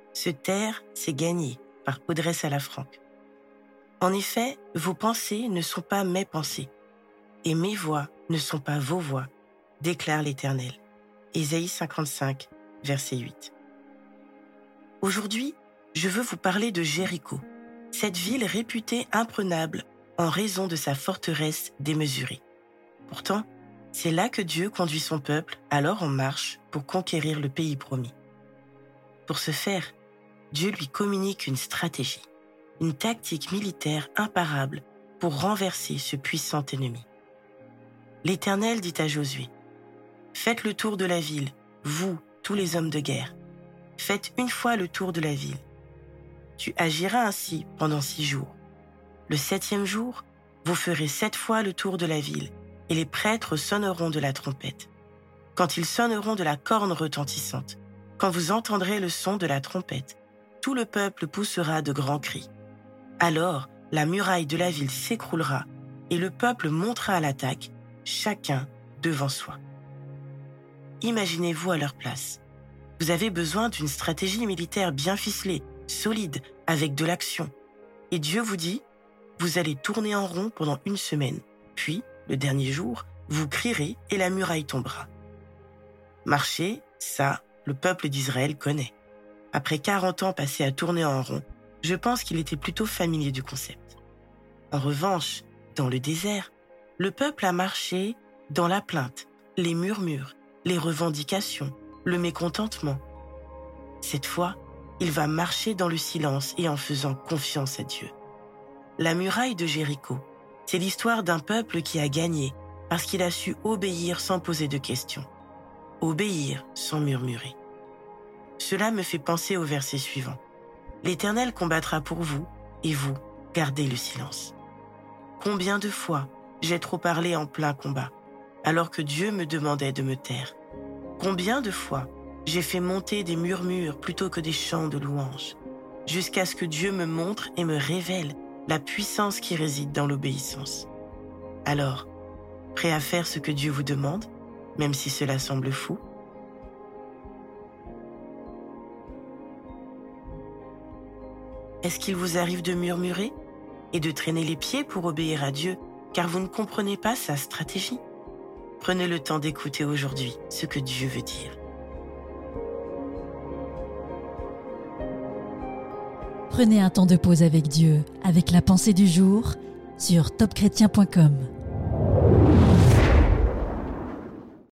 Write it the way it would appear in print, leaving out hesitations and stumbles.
Se taire, c'est gagner, par Audrey Salafranc. En effet, vos pensées ne sont pas mes pensées, et mes voix ne sont pas vos voix, déclare l'Éternel. Ésaïe 55, verset 8. Aujourd'hui, je veux vous parler de Jéricho, cette ville réputée imprenable en raison de sa forteresse démesurée. Pourtant, c'est là que Dieu conduit son peuple alors en marche pour conquérir le pays promis. Pour ce faire, Dieu lui communique une stratégie, une tactique militaire imparable pour renverser ce puissant ennemi. L'Éternel dit à Josué, « Faites le tour de la ville, vous, tous les hommes de guerre. Faites une fois le tour de la ville. Tu agiras ainsi pendant 6 jours. Le 7e jour, vous ferez 7 fois le tour de la ville, et les prêtres sonneront de la trompette. Quand ils sonneront de la corne retentissante, quand vous entendrez le son de la trompette, tout le peuple poussera de grands cris. Alors, la muraille de la ville s'écroulera, et le peuple montera à l'attaque, chacun devant soi. » Imaginez-vous à leur place. Vous avez besoin d'une stratégie militaire bien ficelée, solide, avec de l'action. Et Dieu vous dit, vous allez tourner en rond pendant 1 semaine, puis, le dernier jour, vous crierez et la muraille tombera. Marcher, ça, le peuple d'Israël connaît. Après 40 ans passés à tourner en rond, je pense qu'il était plutôt familier du concept. En revanche, dans le désert, le peuple a marché dans la plainte, les murmures, les revendications, le mécontentement. Cette fois, il va marcher dans le silence et en faisant confiance à Dieu. La muraille de Jéricho, c'est l'histoire d'un peuple qui a gagné parce qu'il a su obéir sans poser de questions. Obéir sans murmurer. Cela me fait penser au verset suivant. L'Éternel combattra pour vous, et vous, gardez le silence. Combien de fois j'ai trop parlé en plein combat, alors que Dieu me demandait de me taire? Combien de fois j'ai fait monter des murmures plutôt que des chants de louange, jusqu'à ce que Dieu me montre et me révèle la puissance qui réside dans l'obéissance. Alors, prêt à faire ce que Dieu vous demande, même si cela semble fou? Est-ce qu'il vous arrive de murmurer et de traîner les pieds pour obéir à Dieu, car vous ne comprenez pas sa stratégie? Prenez le temps d'écouter aujourd'hui ce que Dieu veut dire. Prenez un temps de pause avec Dieu, avec la pensée du jour, sur topchrétien.com.